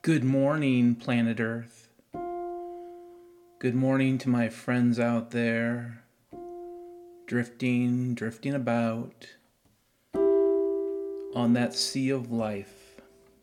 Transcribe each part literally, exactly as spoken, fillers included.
Good morning, planet Earth. Good morning to my friends out there, drifting, drifting about on that sea of life.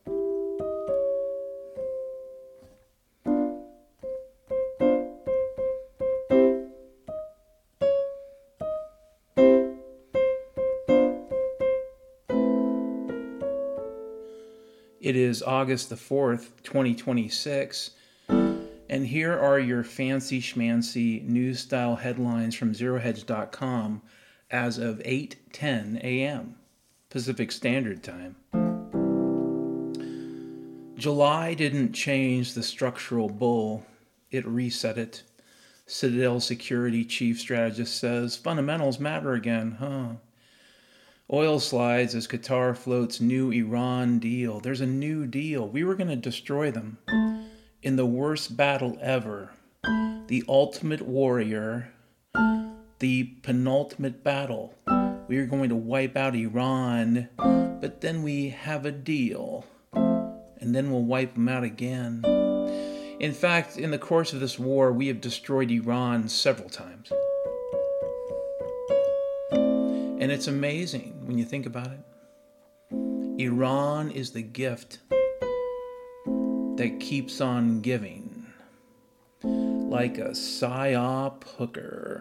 It is August the fourth, twenty twenty-six, and here are your fancy schmancy news style headlines from zero hedge dot com as of eight ten a.m. Pacific Standard Time. July didn't change the structural bull, it reset it. Citadel Security Chief Strategist says fundamentals matter again, huh? Oil slides as Qatar floats new Iran deal. There's a new deal. We were going to destroy them. In the worst battle ever, the ultimate warrior, the penultimate battle, we are going to wipe out Iran, but then we have a deal, and then we'll wipe them out again. In fact, in the course of this war, we have destroyed Iran several times. And it's amazing when you think about it. Iran is the gift that keeps on giving, like a psyop hooker.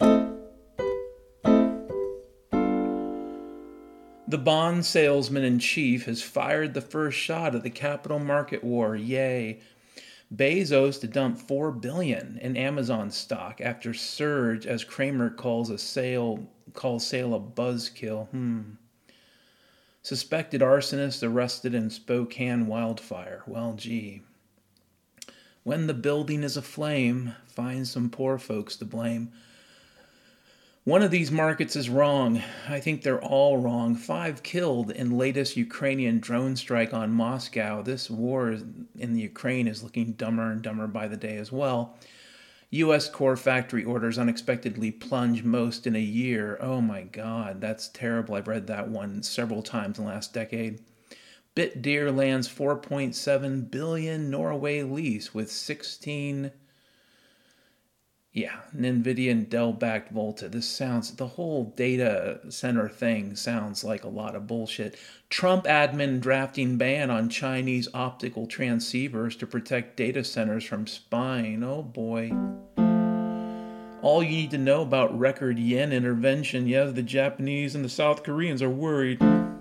The bond salesman in chief has fired the first shot of the capital market war. Yay. Bezos to dump four billion dollars in Amazon stock after surge, as Kramer calls a sale calls sale a buzzkill. Hmm. Suspected arsonist arrested in Spokane wildfire. Well, gee. When the building is aflame, find some poor folks to blame. One of these markets is wrong. I think they're all wrong. Five killed in latest Ukrainian drone strike on Moscow. This war in the Ukraine is looking dumber and dumber by the day as well. U S core factory orders unexpectedly plunge most in a year. Oh my God, that's terrible. I've read that one several times in the last decade. Bitdeer lands four point seven billion dollars Norway lease with sixteen... Yeah, NVIDIA and Dell-backed Volta. This sounds, the whole data center thing sounds like a lot of bullshit. Trump admin drafting ban on Chinese optical transceivers to protect data centers from spying. Oh boy. All you need to know about record yen intervention. Yes, the Japanese and the South Koreans are worried.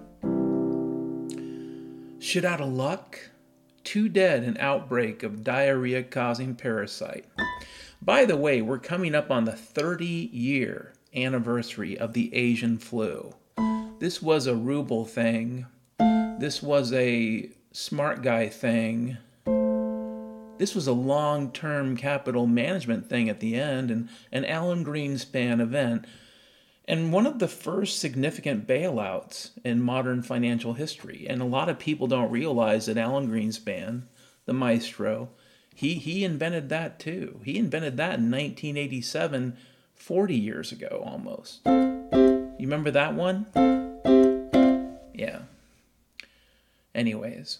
Shit out of luck? Two dead in outbreak of diarrhea-causing parasite. By the way, we're coming up on the thirty-year anniversary of the Asian flu. This was a ruble thing. This was a smart guy thing. This was a long-term capital management thing at the end, and an Alan Greenspan event, and one of the first significant bailouts in modern financial history. And a lot of people don't realize that Alan Greenspan, the maestro, He he invented that too. He invented that in nineteen eighty-seven, forty years ago almost. You remember that one? Yeah. Anyways.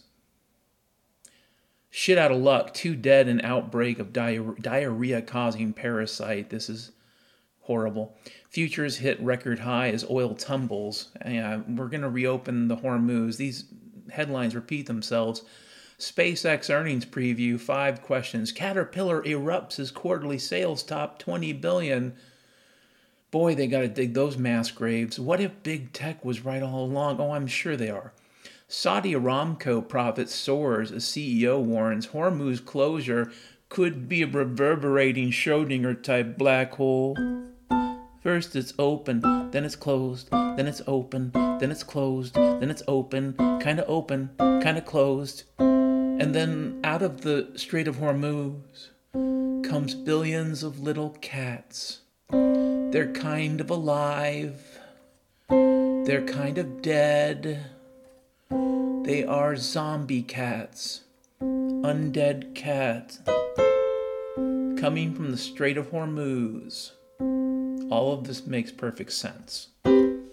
Shit out of luck. Two dead in outbreak of diarrhea, diarrhea-causing parasite. This is horrible. Futures hit record high as oil tumbles. Yeah, we're going to reopen the Hormuz. These headlines repeat themselves. SpaceX earnings preview, five questions. Caterpillar erupts as quarterly sales top twenty billion dollars. Boy, they got to dig those mass graves. What if big tech was right all along? Oh, I'm sure they are. Saudi Aramco profit soars as C E O warns Hormuz closure could be a reverberating Schrodinger-type black hole. First it's open, then it's closed, then it's open, then it's closed, then it's open, kind of open, kind of closed. And then out of the Strait of Hormuz comes billions of little cats. They're kind of alive. They're kind of dead. They are zombie cats. Undead cats. Coming from the Strait of Hormuz. All of this makes perfect sense.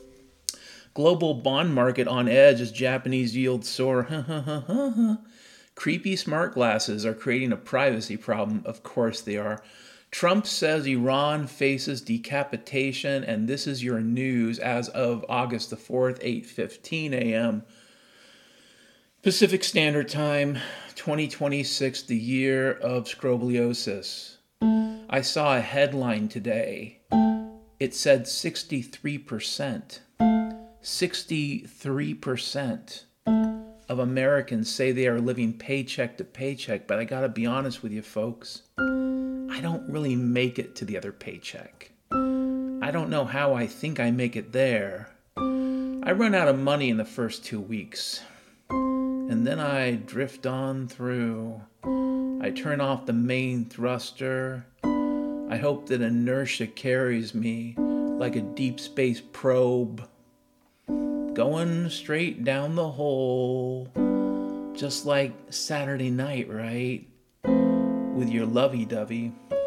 Global bond market on edge as Japanese yields soar. Creepy smart glasses are creating a privacy problem. Of course they are. Trump says Iran faces decapitation, and this is your news as of August the fourth, eight fifteen a.m. Pacific Standard Time, twenty twenty-six, the year of scrobliosis. I saw a headline today. It said sixty-three percent. sixty-three percent of Americans say they are living paycheck to paycheck, but I gotta be honest with you folks, I don't really make it to the other paycheck. I don't know how I think I make it there. I run out of money in the first two weeks. And then I drift on through. I turn off the main thruster. I hope that inertia carries me like a deep space probe, going straight down the hole, just like Saturday night, right? With your lovey-dovey.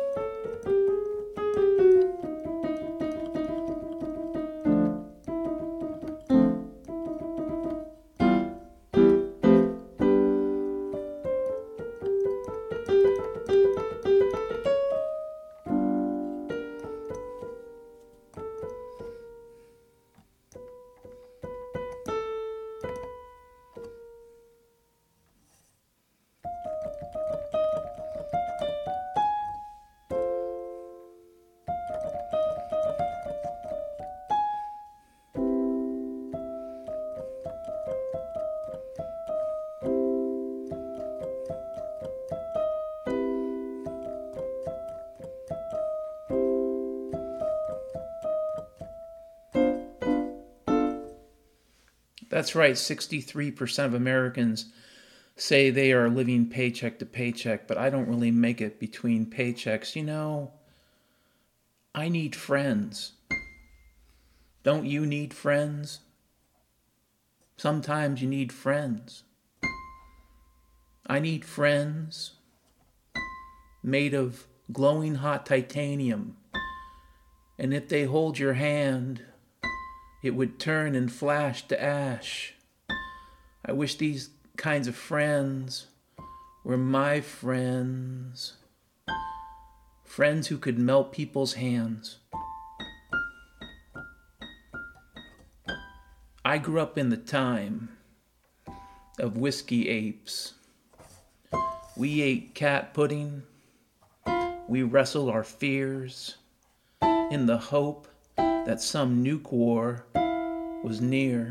That's right, sixty-three percent of Americans say they are living paycheck to paycheck, but I don't really make it between paychecks. You know, I need friends. Don't you need friends? Sometimes you need friends. I need friends made of glowing hot titanium. And if they hold your hand, it would turn and flash to ash. I wish these kinds of friends were my friends. Friends who could melt people's hands. I grew up in the time of whiskey apes. We ate cat pudding. We wrestled our fears in the hope that some nuke war was near.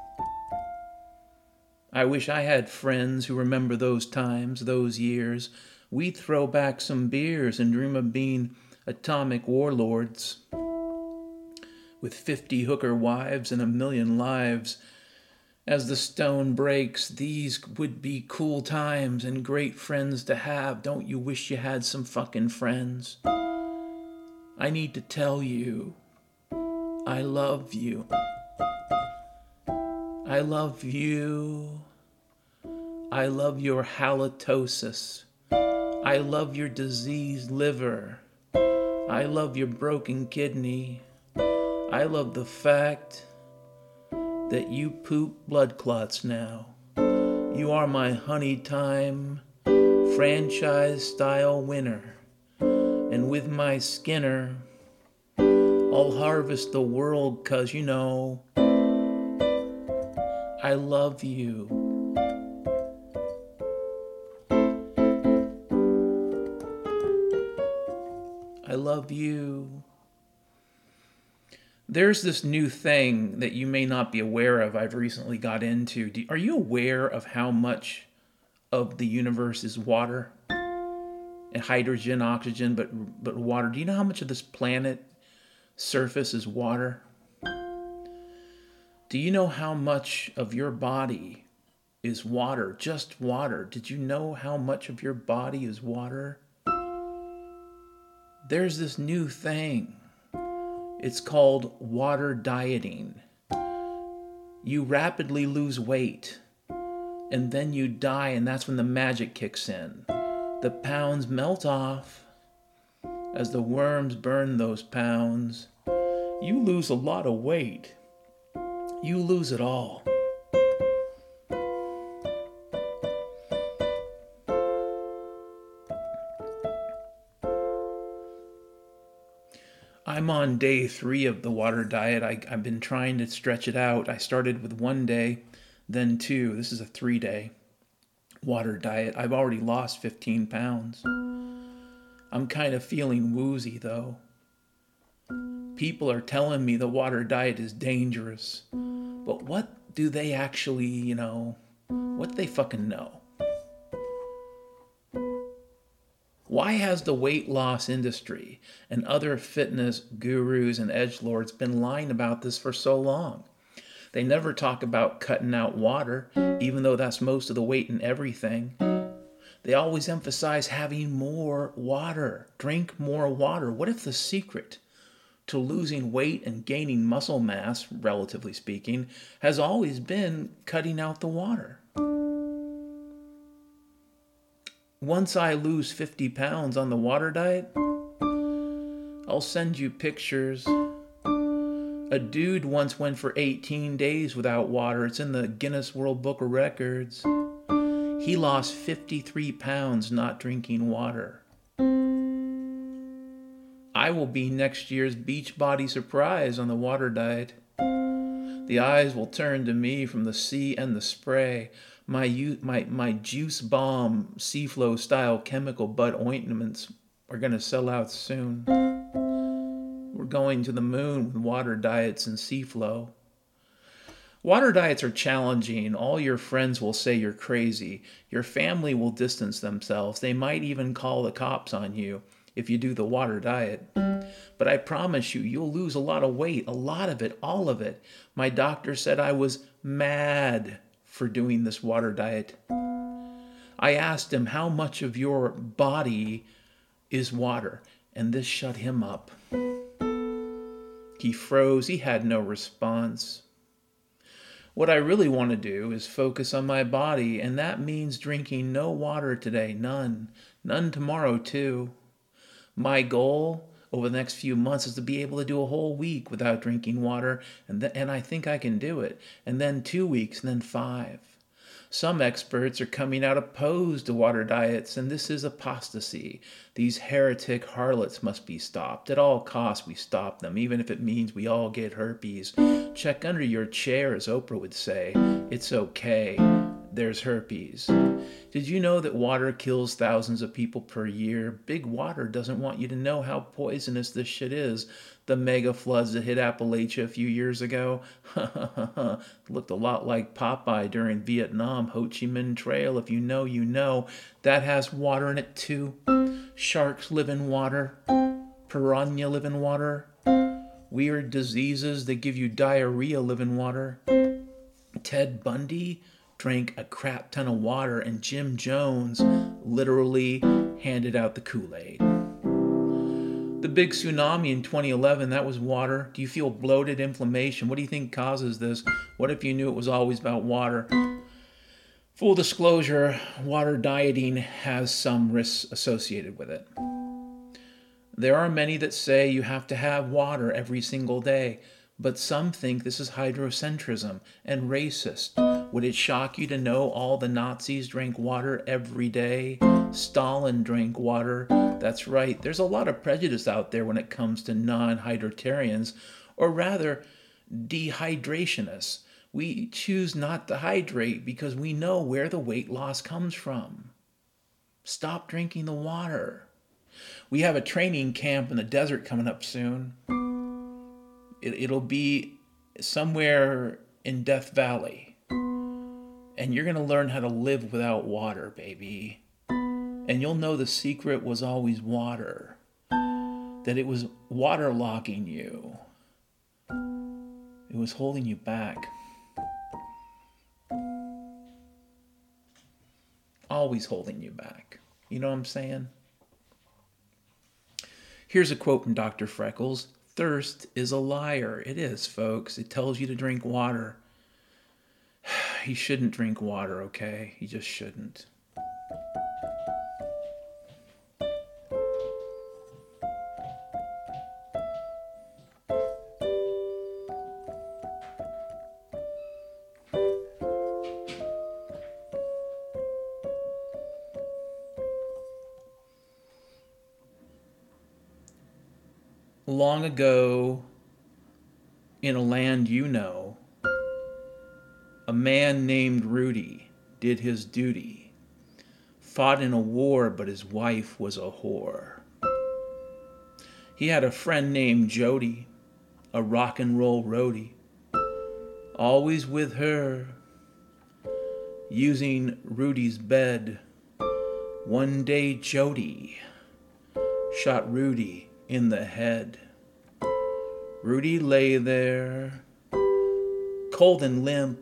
I wish I had friends who remember those times, those years. We'd throw back some beers and dream of being atomic warlords with fifty hooker wives and a million lives. As the stone breaks, these would be cool times and great friends to have. Don't you wish you had some fucking friends? I need to tell you, I love you. I love you. I love your halitosis. I love your diseased liver. I love your broken kidney. I love the fact that you poop blood clots now. You are my honey time franchise style winner. And with my Skinner, I'll harvest the world 'cause you know I love you. I love you. There's this new thing that you may not be aware of I've recently got into. Do, are you aware of how much of the universe is water? And hydrogen, oxygen, but but water. Do you know how much of this planet surface is water? Do you know how much of your body is water? Just water. Did you know how much of your body is water? There's this new thing. It's called water dieting. You rapidly lose weight, and then you die, and that's when the magic kicks in. The pounds melt off. As the worms burn those pounds, you lose a lot of weight. You lose it all. I'm on day three of the water diet. I, I've been trying to stretch it out. I started with one day, then two. This is a three day water diet. I've already lost fifteen pounds. I'm kind of feeling woozy though. People are telling me the water diet is dangerous. But what do they actually, you know, what do they fucking know? Why has the weight loss industry and other fitness gurus and edgelords been lying about this for so long? They never talk about cutting out water, even though that's most of the weight in everything. They always emphasize having more water. Drink more water. What if the secret to losing weight and gaining muscle mass, relatively speaking, has always been cutting out the water? Once I lose fifty pounds on the water diet, I'll send you pictures. A dude once went for eighteen days without water. It's in the Guinness World Book of Records. He lost fifty-three pounds not drinking water. I will be next year's Beachbody Surprise on the water diet. The eyes will turn to me from the sea and the spray. My my my Juice Bomb Seaflow style chemical butt ointments are going to sell out soon. We're going to the moon with water diets and Seaflow. Water diets are challenging. All your friends will say you're crazy. Your family will distance themselves. They might even call the cops on you if you do the water diet. But I promise you, you'll lose a lot of weight, a lot of it, all of it. My doctor said I was mad for doing this water diet. I asked him how much of your body is water, and this shut him up. He froze. He had no response. What I really want to do is focus on my body, and that means drinking no water today, none. None tomorrow, too. My goal over the next few months is to be able to do a whole week without drinking water, and, th- and I think I can do it. And then two weeks, and then five. Some experts are coming out opposed to water diets, and this is apostasy. These heretic harlots must be stopped. At all costs, we stop them, even if it means we all get herpes. Check under your chair, as Oprah would say. It's okay. There's herpes. Did you know that water kills thousands of people per year? Big Water doesn't want you to know how poisonous this shit is. The mega floods that hit Appalachia a few years ago looked a lot like Popeye during Vietnam. Ho Chi Minh Trail, if you know, you know. That has water in it too. Sharks live in water. Piranha live in water. Weird diseases that give you diarrhea live in water. Ted Bundy drank a crap ton of water, and Jim Jones literally handed out the Kool-Aid. The big tsunami in twenty eleven, that was water. Do you feel bloated, inflammation? What do you think causes this? What if you knew it was always about water? Full disclosure, water dieting has some risks associated with it. There are many that say you have to have water every single day, but some think this is hydrocentrism and racist. Would it shock you to know all the Nazis drank water every day? Stalin drank water. That's right, there's a lot of prejudice out there when it comes to non-hydrotarians, or rather, dehydrationists. We choose not to hydrate because we know where the weight loss comes from. Stop drinking the water. We have a training camp in the desert coming up soon. It, it'll be somewhere in Death Valley. And you're going to learn how to live without water, baby. And you'll know the secret was always water. That it was waterlogging you. It was holding you back. Always holding you back. You know what I'm saying? Here's a quote from Doctor Freckles. Thirst is a liar. It is, folks. It tells you to drink water. You shouldn't drink water, okay? You just shouldn't. Long ago, in a land you know, a man named Rudy did his duty, fought in a war, but his wife was a whore. He had a friend named Jody, a rock and roll roadie, always with her, using Rudy's bed. One day Jody shot Rudy in the head. Rudy lay there, cold and limp,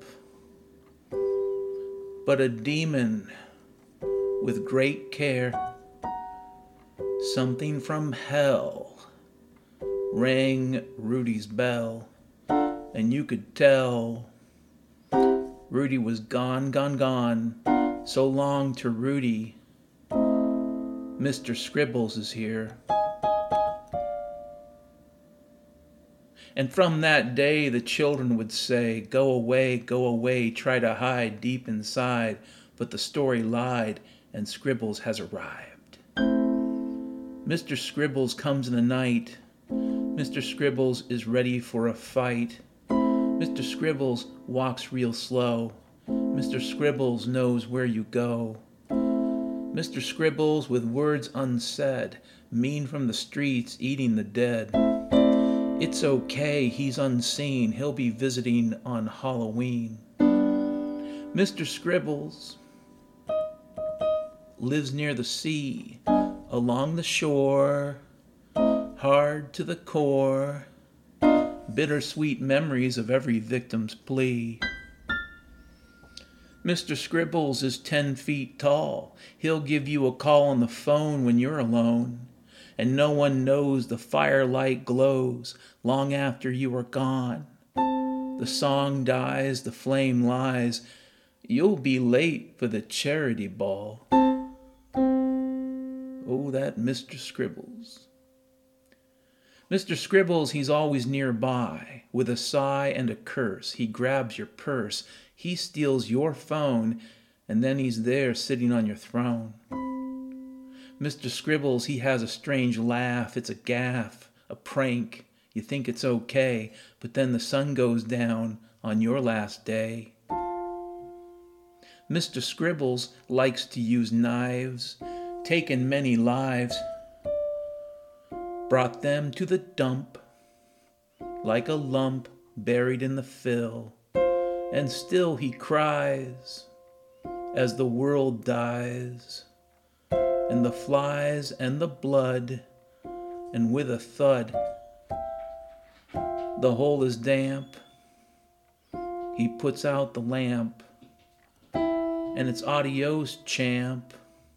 but a demon with great care, something from hell, rang Rudy's bell, and you could tell Rudy was gone, gone, gone. So long to Rudy. Mister Scribbles is here. And from that day the children would say, go away, go away, try to hide deep inside. But the story lied, and Scribbles has arrived. Mister Scribbles comes in the night. Mister Scribbles is ready for a fight. Mister Scribbles walks real slow. Mister Scribbles knows where you go. Mister Scribbles, with words unsaid, mean from the streets, eating the dead. It's okay, he's unseen, he'll be visiting on Halloween. Mister Scribbles lives near the sea, along the shore, hard to the core, bittersweet memories of every victim's plea. Mister Scribbles is ten feet tall. He'll give you a call on the phone when you're alone, and no one knows the firelight glows long after you are gone. The song dies, the flame lies. You'll be late for the charity ball. Oh, that Mister Scribbles. Mister Scribbles, he's always nearby. With a sigh and a curse, he grabs your purse. He steals your phone, and then he's there sitting on your throne. Mister Scribbles, he has a strange laugh. It's a gaffe, a prank. You think it's okay, but then the sun goes down on your last day. Mister Scribbles likes to use knives, taken many lives, brought them to the dump, like a lump buried in the fill, and still he cries as the world dies, and the flies and the blood, and with a thud, the hole is damp. He puts out the lamp, and it's adios, champ.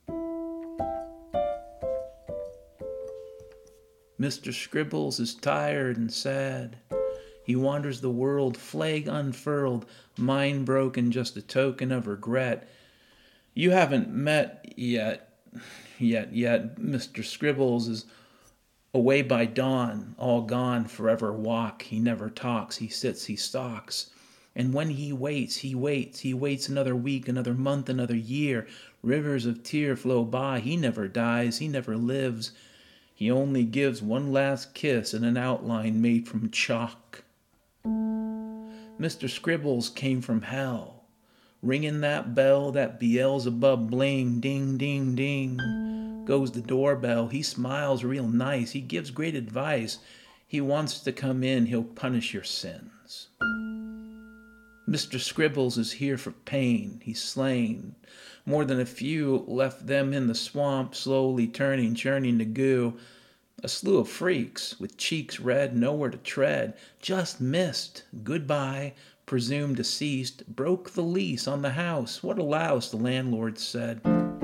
Mister Scribbles is tired and sad. He wanders the world, flag unfurled, mind broken, just a token of regret. You haven't met yet, yet, yet. Mister Scribbles is away by dawn, all gone, forever walk. He never talks, he sits, he stalks. And when he waits, he waits, he waits another week, another month, another year. Rivers of tear flow by. He never dies, he never lives. He only gives one last kiss in an outline made from chalk. Mister Scribbles came from hell, ringing that bell, that Beelzebub bling, ding, ding, ding. Goes the doorbell. He smiles real nice. He gives great advice. He wants to come in. He'll punish your sins. Mister Scribbles is here for pain. He's slain. More than a few left them in the swamp, slowly turning, churning to goo. A slew of freaks with cheeks red, nowhere to tread. Just missed. Goodbye. Presumed deceased. Broke the lease on the house. What a louse, the landlord said.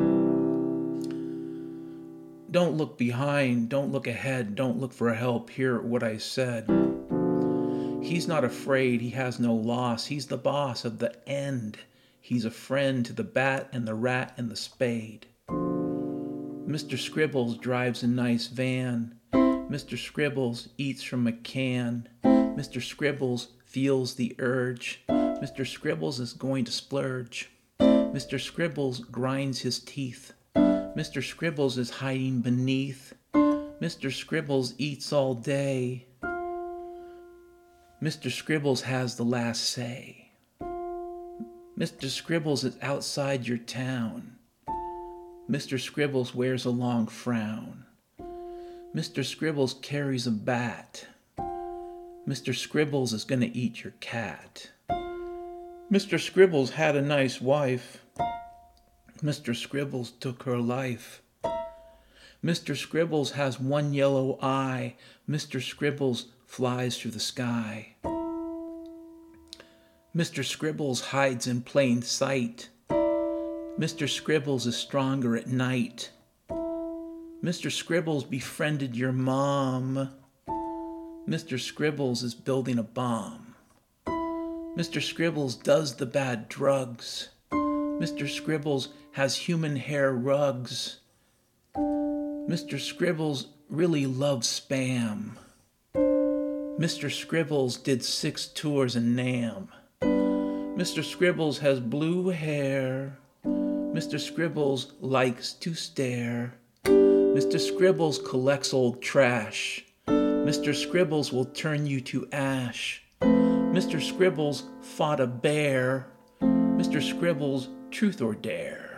Don't look behind. Don't look ahead. Don't look for help. Hear what I said. He's not afraid. He has no loss. He's the boss of the end. He's a friend to the bat and the rat and the spade. Mister Scribbles drives a nice van. Mister Scribbles eats from a can. Mister Scribbles feels the urge. Mister Scribbles is going to splurge. Mister Scribbles grinds his teeth. Mister Scribbles is hiding beneath Mister Scribbles eats all day. Mister Scribbles has the last say. Mister Scribbles is outside your town. Mister Scribbles wears a long frown. Mister Scribbles carries a bat. Mister Scribbles is gonna eat your cat. Mister Scribbles had a nice wife. Mister Scribbles took her life. Mister Scribbles has one yellow eye. Mister Scribbles flies through the sky. Mister Scribbles hides in plain sight. Mister Scribbles is stronger at night. Mister Scribbles befriended your mom. Mister Scribbles is building a bomb. Mister Scribbles does the bad drugs. Mister Scribbles has human hair rugs. Mister Scribbles really loves Spam. Mister Scribbles did six tours in Nam. Mister Scribbles has blue hair. Mister Scribbles likes to stare. Mister Scribbles collects old trash. Mister Scribbles will turn you to ash. Mister Scribbles fought a bear. Mister Scribbles, truth or dare.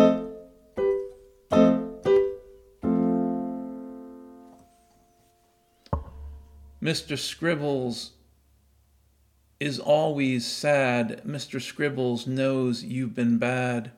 Mister Scribbles is always sad. Mister Scribbles knows you've been bad.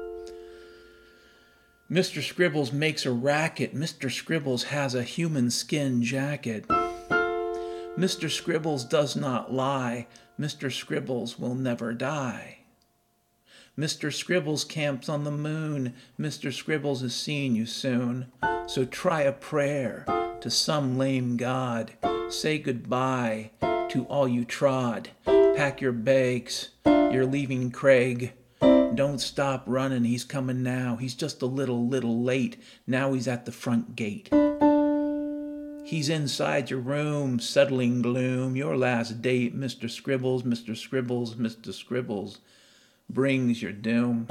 Mister Scribbles makes a racket. Mister Scribbles has a human skin jacket. Mister Scribbles does not lie. Mister Scribbles will never die. Mister Scribbles camps on the moon. Mister Scribbles is seeing you soon. So try a prayer to some lame god. Say goodbye to all you trod. Pack your bags. You're leaving Craig. Don't stop running, he's coming now. He's just a little, little late. Now he's at the front gate. He's inside your room, settling gloom. Your last date, Mister Scribbles, Mister Scribbles, Mister Scribbles, brings your doom.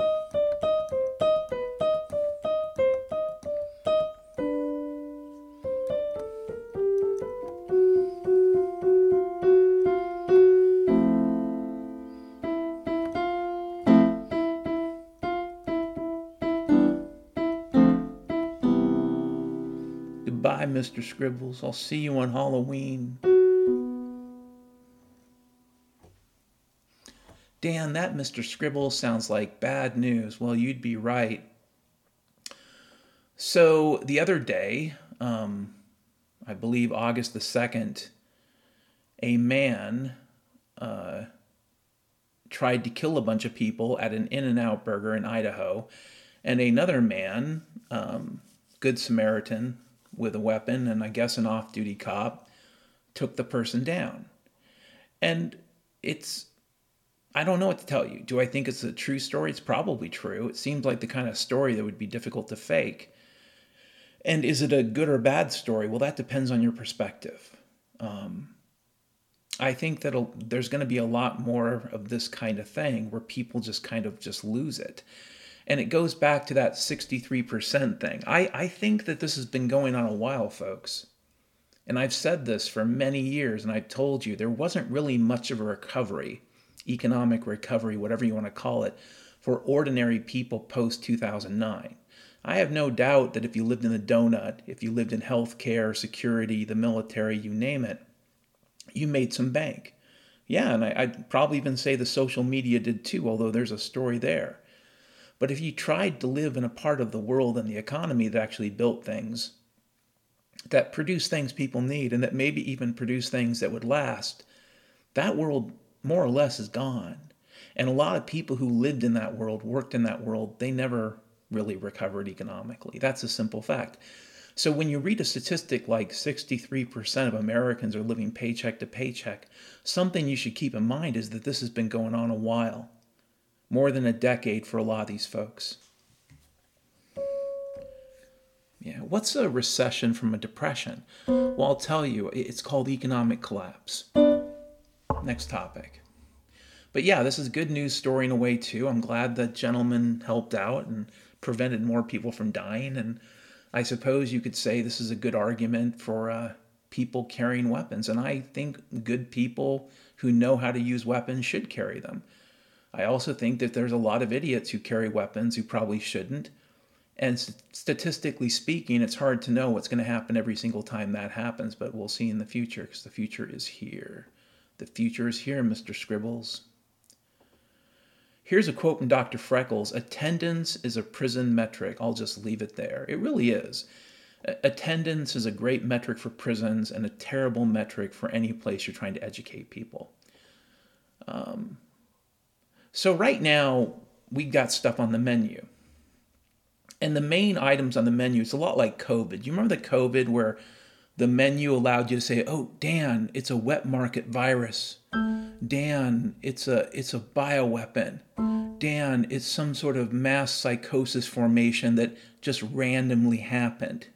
Goodbye, Mister Scribbles. I'll see you on Halloween. Dan, that Mister Scribbles sounds like bad news. Well, you'd be right. So the other day, um, I believe August the second, a man uh, tried to kill a bunch of people at an In-N-Out Burger in Idaho, and another man, um, Good Samaritan, with a weapon and I guess an off-duty cop, took the person down. And it's, I don't know what to tell you. Do I think it's a true story? It's probably true. It seems like the kind of story that would be difficult to fake. And is it a good or bad story? Well, that depends on your perspective. Um, I think that there's going to be a lot more of this kind of thing where people just kind of just lose it. And it goes back to that sixty-three percent thing. I, I think that this has been going on a while, folks. And I've said this for many years, and I've told you there wasn't really much of a recovery, economic recovery, whatever you want to call it, for ordinary people post two thousand nine. I have no doubt that if you lived in a donut, if you lived in healthcare, security, the military, you name it, you made some bank. Yeah, and I, I'd probably even say the social media did too, although there's a story there. But if you tried to live in a part of the world and the economy that actually built things, that produce things people need, and that maybe even produce things that would last, that world more or less is gone. And a lot of people who lived in that world, worked in that world, they never really recovered economically. That's a simple fact. So when you read a statistic like sixty-three percent of Americans are living paycheck to paycheck, something you should keep in mind is that this has been going on a while. More than a decade for a lot of these folks. Yeah, what's a recession from a depression? Well, I'll tell you, it's called economic collapse. Next topic. But yeah, this is a good news story in a way too. I'm glad that gentleman helped out and prevented more people from dying. And I suppose you could say this is a good argument for uh, people carrying weapons, and I think good people who know how to use weapons should carry them. I also think that there's a lot of idiots who carry weapons who probably shouldn't. And st- statistically speaking, it's hard to know what's going to happen every single time that happens, but we'll see in the future because the future is here. The future is here, Mister Scribbles. Here's a quote from Doctor Freckles. Attendance is a prison metric. I'll just leave it there. It really is. Attendance is a great metric for prisons and a terrible metric for any place you're trying to educate people. Um, so right now, we got stuff on the menu. And the main items on the menu, it's a lot like COVID. You remember the COVID where the menu allowed you to say, oh, Dan, it's a wet market virus. Dan, it's a it's a bioweapon. Dan, it's some sort of mass psychosis formation that just randomly happened.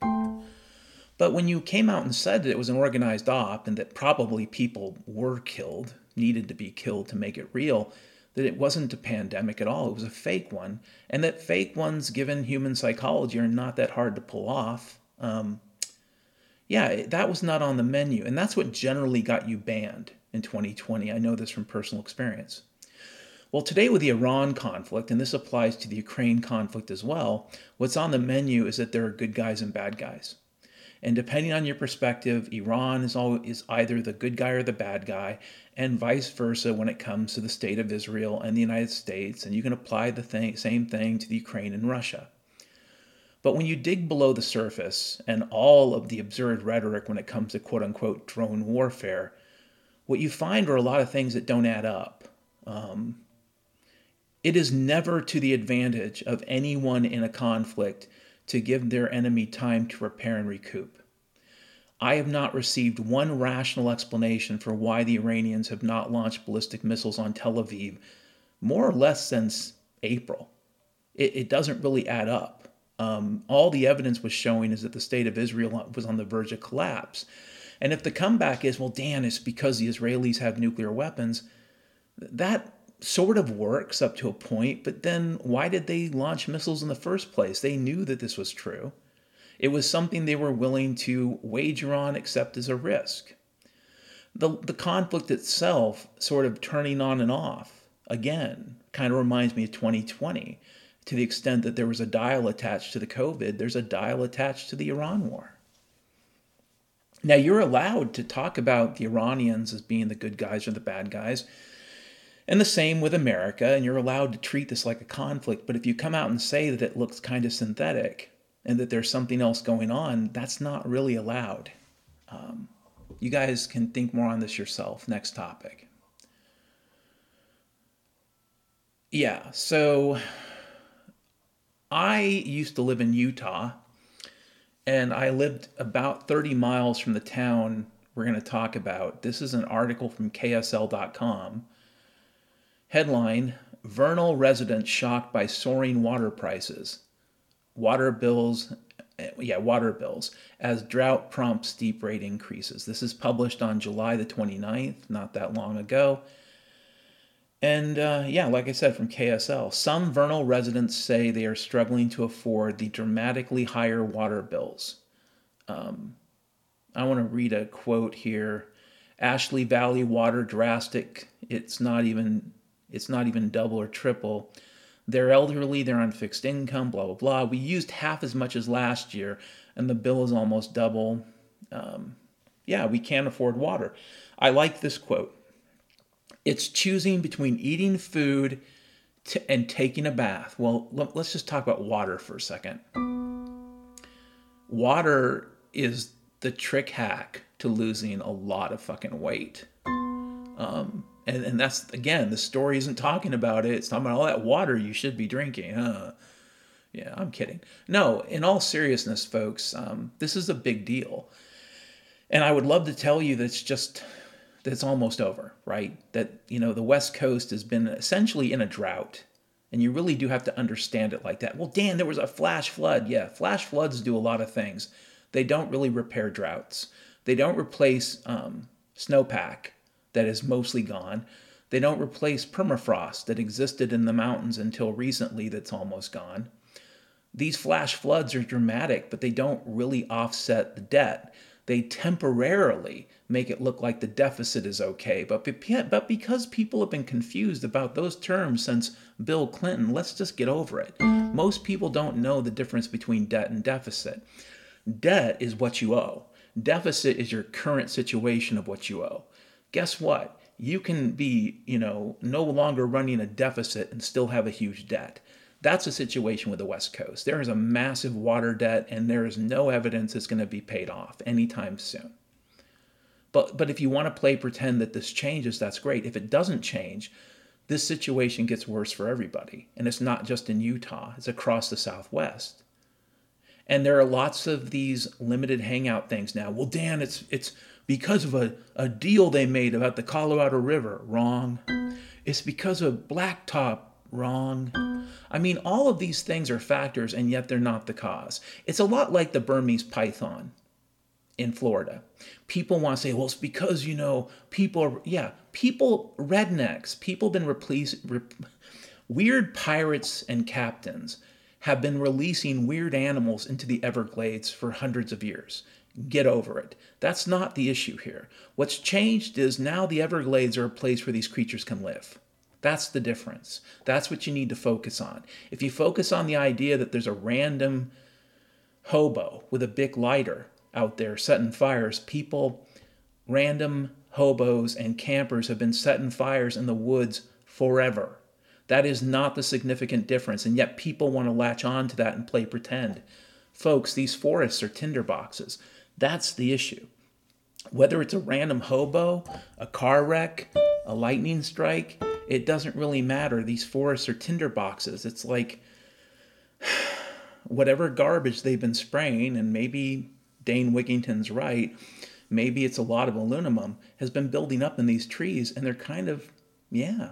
But when you came out and said that it was an organized op and that probably people were killed, needed to be killed to make it real, that it wasn't a pandemic at all, it was a fake one, and that fake ones, given human psychology, are not that hard to pull off. Um, yeah, that was not on the menu, and that's what generally got you banned in twenty twenty. I know this from personal experience. Well, today with the Iran conflict, and this applies to the Ukraine conflict as well, what's on the menu is that there are good guys and bad guys. And depending on your perspective, Iran is, all, is either the good guy or the bad guy, and vice versa when it comes to the state of Israel and the United States, and you can apply the thing, same thing to the Ukraine and Russia. But when you dig below the surface and all of the absurd rhetoric when it comes to quote-unquote drone warfare, what you find are a lot of things that don't add up. Um, it is never to the advantage of anyone in a conflict to give their enemy time to repair and recoup. I have not received one rational explanation for why the Iranians have not launched ballistic missiles on Tel Aviv more or less since April. It, it doesn't really add up. Um, all the evidence was showing is that the state of Israel was on the verge of collapse. And if the comeback is, well, Dan, it's because the Israelis have nuclear weapons, that sort of works up to a point, but then why did they launch missiles in the first place? They knew that this was true. It was something they were willing to wager on, accept as a risk. The, the conflict itself sort of turning on and off, again, kind of reminds me of twenty twenty. To the extent that there was a dial attached to the COVID, there's a dial attached to the Iran war. Now, you're allowed to talk about the Iranians as being the good guys or the bad guys, and the same with America, and you're allowed to treat this like a conflict, but if you come out and say that it looks kind of synthetic and that there's something else going on, that's not really allowed. Um, you guys can think more on this yourself. Next topic. Yeah, so I used to live in Utah, and I lived about thirty miles from the town we're going to talk about. This is an article from K S L dot com. Headline, Vernal residents shocked by soaring water prices. Water bills, yeah, water bills, as drought prompts steep rate increases. This is published on July the twenty-ninth, not that long ago. And uh, yeah, like I said, from K S L, some Vernal residents say they are struggling to afford the dramatically higher water bills. Um, I want to read a quote here. Ashley Valley water drastic. It's not even it's not even double or triple. They're elderly, they're on fixed income, blah, blah, blah. We used half as much as last year, and the bill is almost double. Um, yeah, we can't afford water. I like this quote. It's choosing between eating food to, and taking a bath. Well, let, let's just talk about water for a second. Water is the trick hack to losing a lot of fucking weight. Um, and, and that's, again, the story isn't talking about it. It's talking about all that water you should be drinking. Huh? Yeah, I'm kidding. No, in all seriousness, folks, um, this is a big deal. And I would love to tell you that it's just... that it's almost over, right? That, you know, the West Coast has been essentially in a drought. And you really do have to understand it like that. Well, Dan, there was a flash flood. Yeah, flash floods do a lot of things. They don't really repair droughts. They don't replace um, snowpack that is mostly gone. They don't replace permafrost that existed in the mountains until recently that's almost gone. These flash floods are dramatic, but they don't really offset the debt. They temporarily make it look like the deficit is okay. But, but because people have been confused about those terms since Bill Clinton, let's just get over it. Most people don't know the difference between debt and deficit. Debt is what you owe. Deficit is your current situation of what you owe. Guess what? You can be, you know, no longer running a deficit and still have a huge debt. That's a situation with the West Coast. There is a massive water debt, and there is no evidence it's going to be paid off anytime soon. But but if you want to play pretend that this changes, that's great. If it doesn't change, this situation gets worse for everybody. And it's not just in Utah. It's across the Southwest. And there are lots of these limited hangout things now. Well, Dan, it's it's because of a, a deal they made about the Colorado River. Wrong. It's because of blacktop. Wrong. I mean, all of these things are factors, and yet they're not the cause. It's a lot like the Burmese python in Florida. People want to say, well, it's because, you know, people are, yeah, people, rednecks, people have been replaced, rep, weird pirates and captains have been releasing weird animals into the Everglades for hundreds of years. Get over it. That's not the issue here. What's changed is now the Everglades are a place where these creatures can live. That's the difference. That's what you need to focus on. If you focus on the idea that there's a random hobo with a big lighter out there setting fires, people, random hobos and campers have been setting fires in the woods forever. That is not the significant difference, and yet people want to latch on to that and play pretend. Folks, these forests are tinderboxes. That's the issue. Whether it's a random hobo, a car wreck, a lightning strike, it doesn't really matter. These forests are tinderboxes. It's like whatever garbage they've been spraying, and maybe Dane Wigington's right, maybe it's a lot of aluminum, has been building up in these trees, and they're kind of, yeah,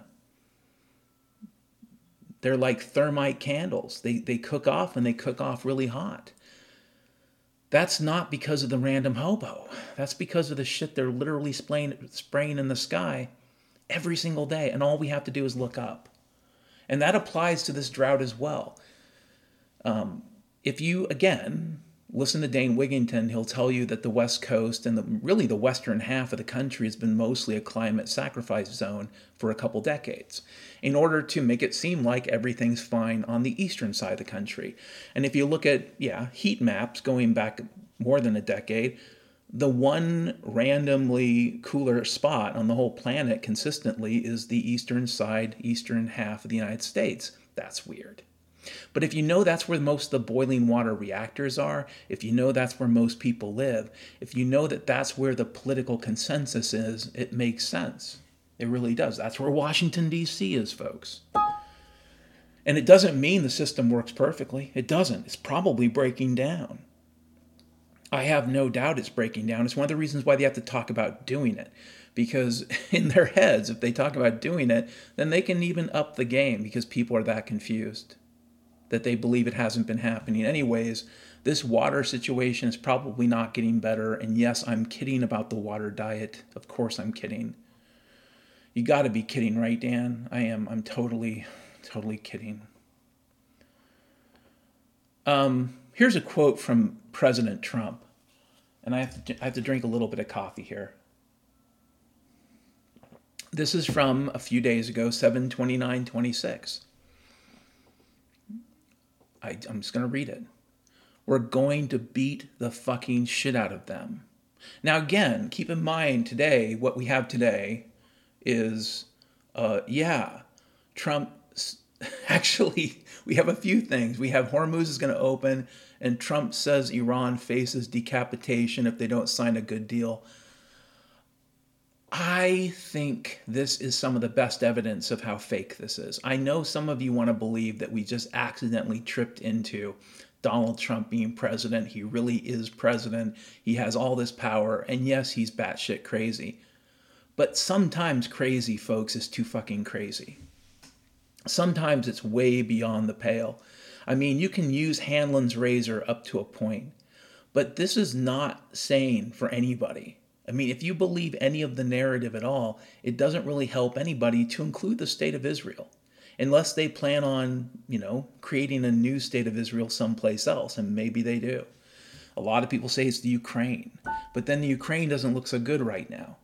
they're like thermite candles. They they cook off, and they cook off really hot. That's not because of the random hobo. That's because of the shit they're literally spraying, spraying in the sky every single day, and all we have to do is look up. And that applies to this drought as well. Um, if you, again, listen to Dane Wigington, he'll tell you that the West Coast and the, really the western half of the country has been mostly a climate sacrifice zone for a couple decades in order to make it seem like everything's fine on the eastern side of the country. And if you look at, yeah, heat maps going back more than a decade, the one randomly cooler spot on the whole planet consistently is the eastern side, eastern half of the United States. That's weird. But if you know that's where most of the boiling water reactors are, if you know that's where most people live, if you know that that's where the political consensus is, it makes sense. It really does. That's where Washington, D C is, folks. And it doesn't mean the system works perfectly. It doesn't. It's probably breaking down. I have no doubt it's breaking down. It's one of the reasons why they have to talk about doing it. Because in their heads, if they talk about doing it, then they can even up the game because people are that confused that they believe it hasn't been happening. Anyways, this water situation is probably not getting better. And yes, I'm kidding about the water diet. Of course I'm kidding. You got to be kidding, right, Dan? I am. I'm totally, totally kidding. Um, here's a quote from President Trump. And I have to, I have to drink a little bit of coffee here. This is from a few days ago, seven twenty-nine twenty-six. I, I'm just going to read it. We're going to beat the fucking shit out of them. Now, again, keep in mind today, what we have today is, uh, yeah, Trump, actually, we have a few things. We have Hormuz is going to open, and Trump says Iran faces decapitation if they don't sign a good deal. I think this is some of the best evidence of how fake this is. I know some of you want to believe that we just accidentally tripped into Donald Trump being president. He really is president. He has all this power. And yes, he's batshit crazy. But sometimes crazy, folks, is too fucking crazy. Sometimes it's way beyond the pale. I mean, you can use Hanlon's razor up to a point. But this is not sane for anybody. I mean, if you believe any of the narrative at all, it doesn't really help anybody, to include the state of Israel. unless they plan on, you know, creating a new state of Israel someplace else, and maybe they do. A lot of people say it's the Ukraine, but then the Ukraine doesn't look so good right now.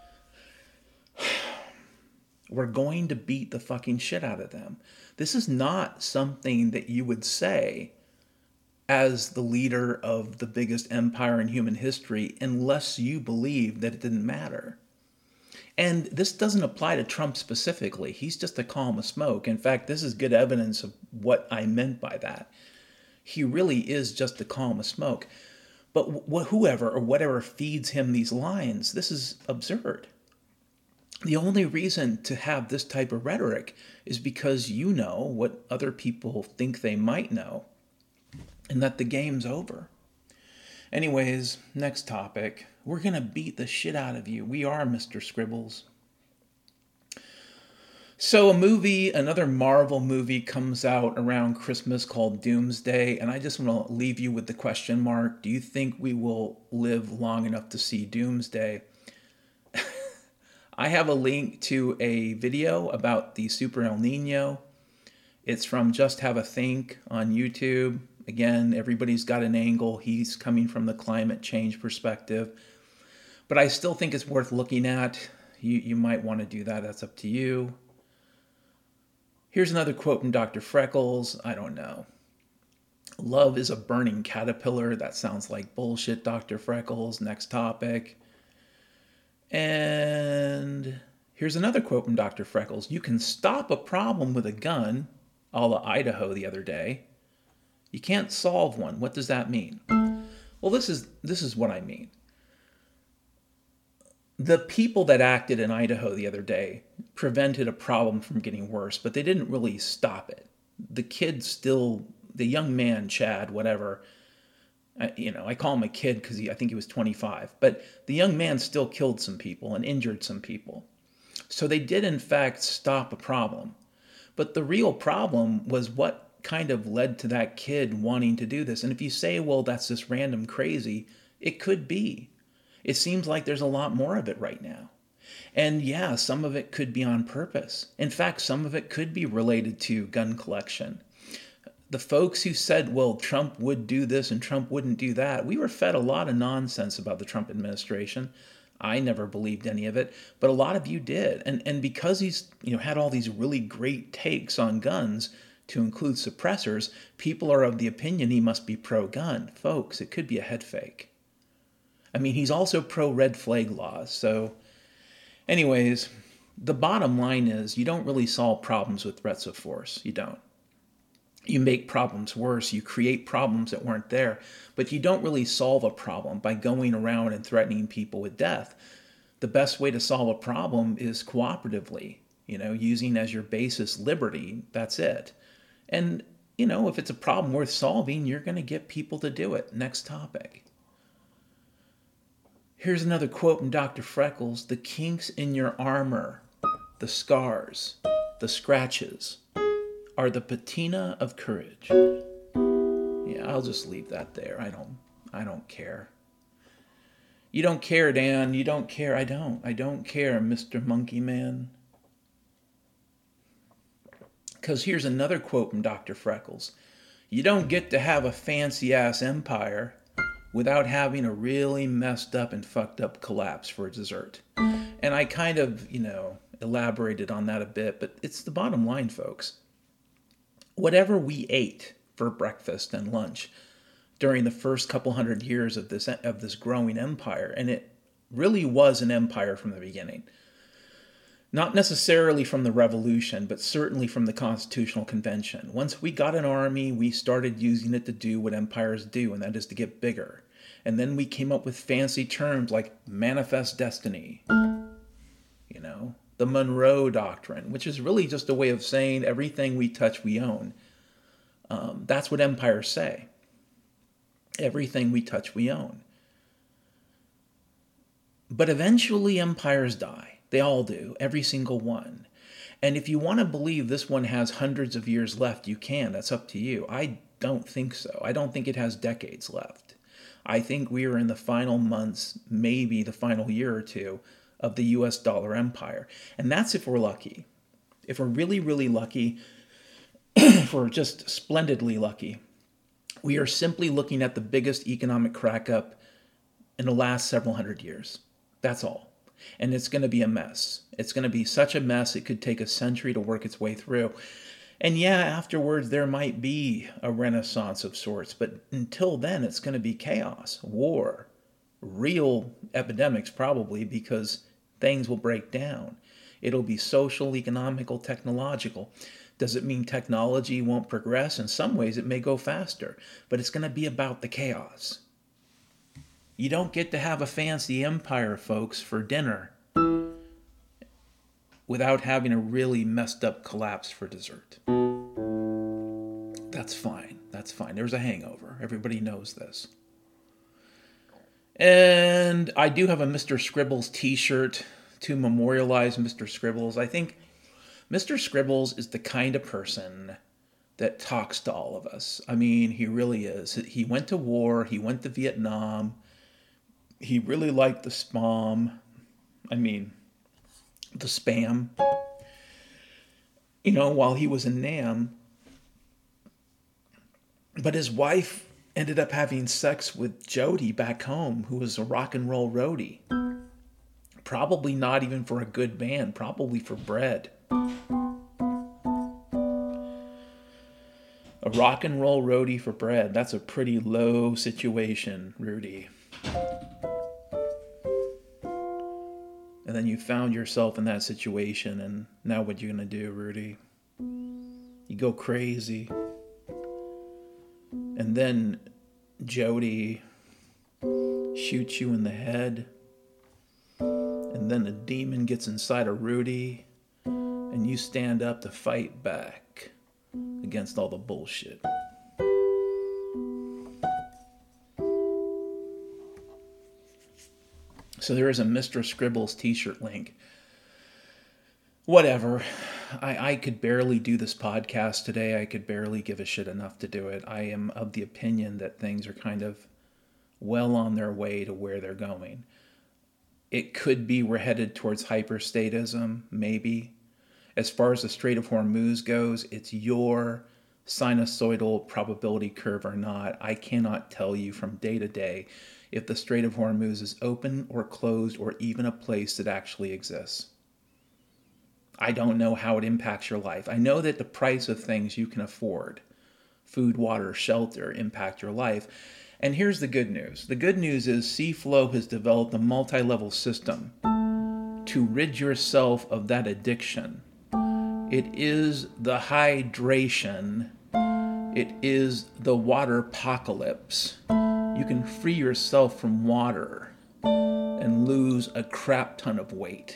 We're going to beat the fucking shit out of them. This is not something that you would say as the leader of the biggest empire in human history unless you believe that it didn't matter. And this doesn't apply to Trump specifically. He's just a column of smoke. In fact, this is good evidence of what I meant by that. He really is just a column of smoke. But wh- whoever or whatever feeds him these lines, this is absurd. The only reason to have this type of rhetoric is because you know what other people think they might know, and that the game's over. Anyways, next topic. We're going to beat the shit out of you. We are Mister Scribbles. So a movie, another Marvel movie comes out around Christmas called Doomsday, and I just want to leave you with the question mark. Do you think we will live long enough to see Doomsday? I have a link to a video about the Super El Nino. It's from Just Have a Think on YouTube. Again, everybody's got an angle. He's coming from the climate change perspective. But I still think it's worth looking at. You, you might want to do that. That's up to you. Here's another quote from Doctor Freckles. I don't know. Love is a burning caterpillar. That sounds like bullshit, Doctor Freckles. Next topic. And here's another quote from Doctor Freckles. You can stop a problem with a gun, a la Idaho the other day. You can't solve one. What does that mean? Well, this is this is what I mean. The people that acted in Idaho the other day prevented a problem from getting worse, but they didn't really stop it. The kid still, the young man, Chad, whatever, I, you know, I call him a kid because I think he was twenty-five, but the young man still killed some people and injured some people. So they did, in fact, stop a problem. But the real problem was what kind of led to that kid wanting to do this. And if you say, well, that's just random crazy, it could be. It seems like there's a lot more of it right now. And yeah, some of it could be on purpose. In fact, some of it could be related to gun collection. The folks who said, well, Trump would do this and Trump wouldn't do that, we were fed a lot of nonsense about the Trump administration. I never believed any of it, but a lot of you did. And and because he's, you know, had all these really great takes on guns, to include suppressors, people are of the opinion he must be pro-gun. Folks, it could be a head fake. I mean, he's also pro-red flag laws. So anyways, the bottom line is you don't really solve problems with threats of force. You don't. You make problems worse. You create problems that weren't there. But you don't really solve a problem by going around and threatening people with death. The best way to solve a problem is cooperatively, you know, using as your basis liberty. That's it. And, you know, if it's a problem worth solving, you're going to get people to do it. Next topic. Here's another quote from Doctor Freckles. The kinks in your armor, the scars, the scratches, are the patina of courage. Yeah, I'll just leave that there. I don't I don't care. You don't care, Dan. You don't care. I don't. I don't care, Mister Monkey Man. Because here's another quote from Doctor Freckles. You don't get to have a fancy-ass empire without having a really messed up and fucked up collapse for dessert. And I kind of, you know, elaborated on that a bit, but it's the bottom line, folks. Whatever we ate for breakfast and lunch during the first couple hundred years of this of this growing empire, and it really was an empire from the beginning. Not necessarily from the revolution, but certainly from the Constitutional Convention. Once we got an army, we started using it to do what empires do, and that is to get bigger. And then we came up with fancy terms like manifest destiny, you know, the Monroe Doctrine, which is really just a way of saying everything we touch, we own. Um, that's what empires say. Everything we touch, we own. But eventually empires die. They all do, every single one. And if you want to believe this one has hundreds of years left, you can. That's up to you. I don't think so. I don't think it has decades left. I think we are in the final months, maybe the final year or two, of the U S dollar empire. And that's if we're lucky. If we're really, really lucky, if we're just splendidly lucky, we are simply looking at the biggest economic crack up in the last several hundred years. That's all. And it's going to be a mess. It's going to be such a mess, it could take a century to work its way through. And yeah, afterwards there might be a renaissance of sorts, but until then it's going to be chaos, war, real epidemics probably, because things will break down. It'll be social, economical, technological. Does it mean technology won't progress? In some ways it may go faster, but it's going to be about the chaos. You don't get to have a fancy empire, folks, for dinner without having a really messed up collapse for dessert. That's fine. That's fine. There's a hangover. Everybody knows this. And I do have a Mister Scribbles t-shirt to memorialize Mister Scribbles. I think Mister Scribbles is the kind of person that talks to all of us. I mean, he really is. He went to war. He went to Vietnam. He really liked the spam. I mean, the spam. You know, while he was in Nam. But his wife ended up having sex with Jody back home, who was a rock and roll roadie. Probably not even for a good band, probably for bread. A rock and roll roadie for bread. That's a pretty low situation, Rudy. And then you found yourself in that situation, and now what you gonna do, Rudy? You go crazy. And then Jody shoots you in the head. And then a demon gets inside of Rudy. And you stand up to fight back against all the bullshit. So there is a Mister Scribbles t-shirt link. Whatever. I, I could barely do this podcast today. I could barely give a shit enough to do it. I am of the opinion that things are kind of well on their way to where they're going. It could be we're headed towards hyperstatism, maybe. As far as the Strait of Hormuz goes, it's your sinusoidal probability curve or not. I cannot tell you from day to day if the Strait of Hormuz is open or closed or even a place that actually exists. I don't know how it impacts your life. I know that the price of things you can afford, food, water, shelter, impact your life. And here's the good news. The good news is Seaflow has developed a multi-level system to rid yourself of that addiction. It is the hydration. It is the water apocalypse. You can free yourself from water and lose a crap ton of weight.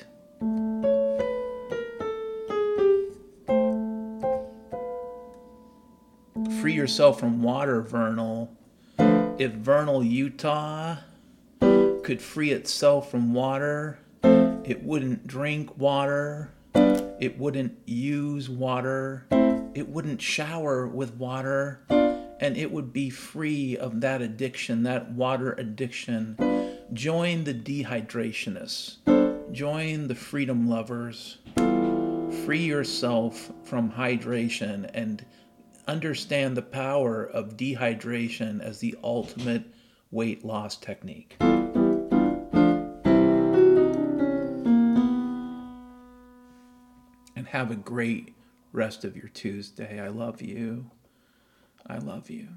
Free yourself from water, Vernal. If Vernal, Utah could free itself from water, it wouldn't drink water. It wouldn't use water. It wouldn't shower with water. And it would be free of that addiction, that water addiction. Join the dehydrationists. Join the freedom lovers. Free yourself from hydration and understand the power of dehydration as the ultimate weight loss technique. And have a great rest of your Tuesday. I love you. I love you.